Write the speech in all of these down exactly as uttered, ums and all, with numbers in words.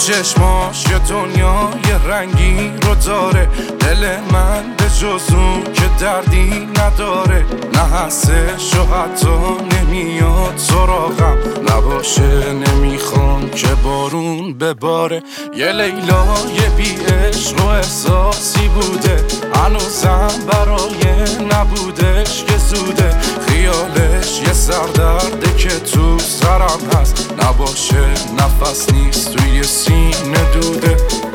چشماش یه دنیای رنگی رو داره، دل من به جز اون که دردی نداره. نه هستش و حتی نمیاد سراغم، نباشه نمیخوام که بارون بباره. یه لیلای بی عشق و احساسی بوده، هنوزم برای نبودش که زوده. خیالش یه سردرده که تو سرم هست، نباشه نفس نیست توی سینه دوده.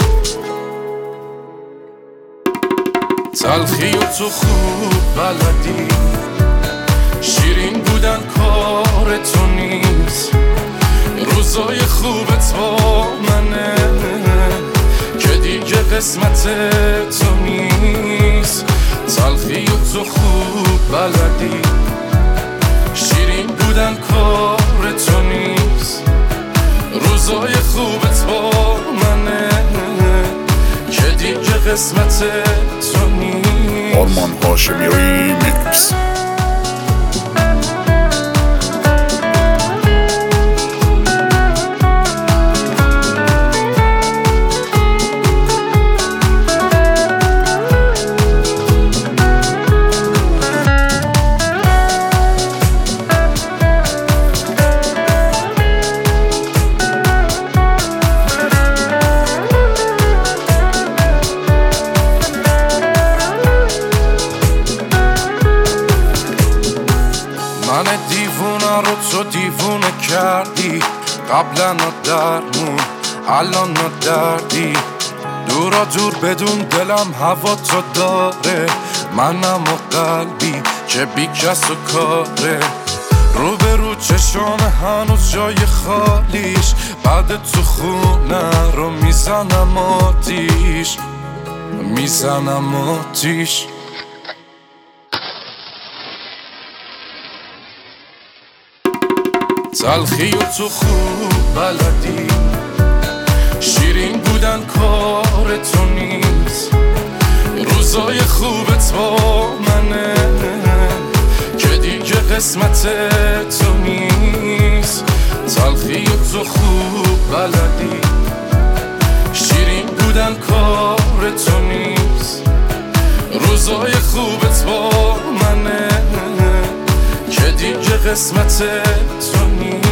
تلخی و تو خوب بلدی، شیرین بودن کار تو نیست. روزای خوبت با منه که دیگه قسمت تو نیست. تلخی و تو خوب بلدی، شیرین بودن کار تو نیست. روزای خوبت با منه که دیگه قسمت تو نیست. آرمان هاشمی ریمیکس. من دیوونه رو تو دیوونه کردی، قبلا نا درمون الان نا دردی. دورا دور بدون دلم هوا تو داره، منم و قلبی که بی کس و کاره. رو به رو چشام هنوز جای خالیش، بعد تو خونه رو میزنم آتیش، میزنم آتیش. تلخی و تو خوب بلدی، شیرین بودن کار تو نیست. روزای خوبت با منه که دیگه قسمت تو نیست. تلخی و تو خوب بلدی، شیرین بودن کار تو نیست. روزای خوبت با منه که دیگه قسمت تو نیست.